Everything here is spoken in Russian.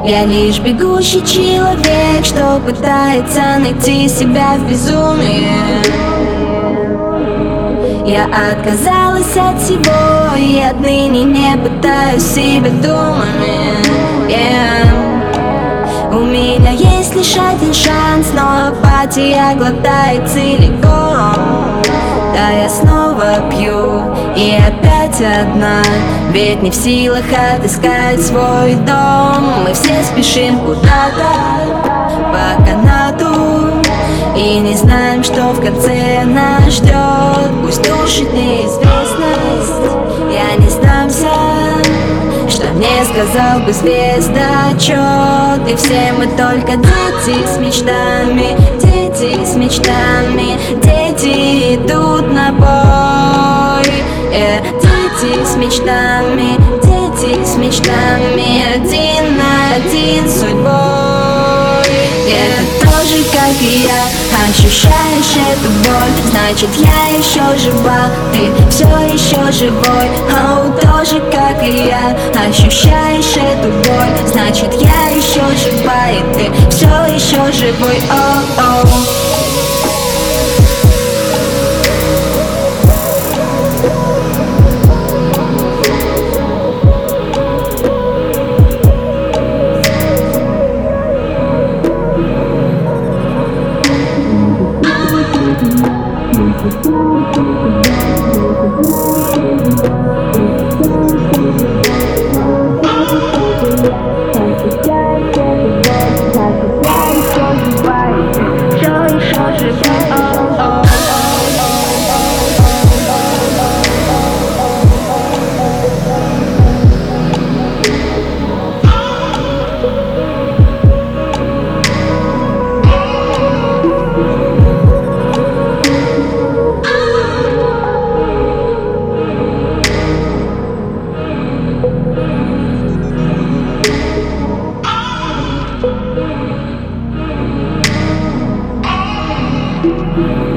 Я лишь бегущий человек, что пытается найти себя в безумии. Я отказалась от всего и отныне не пытаюсь себя думами. У меня есть лишь один шанс, но апатия глотает целиком. Да, я снова пью и опять одна, ведь не в силах отыскать свой дом. Мы все спешим куда-то по канату и не знаем, что в конце нас ждет. Пусть душит неизвестность, я не сдамся, что мне сказал бы звездочет. И все мы только дети с мечтами, дети с мечтами, дети идут на бой. Дети с мечтами, дети с мечтами, один на один с судьбой. Это тоже, как и я, ощущаешь эту боль, значит я еще жива, ты все еще живой. Тоже, как и я, ощущаешь эту боль, значит я еще жива, и ты все еще живой. Thank you.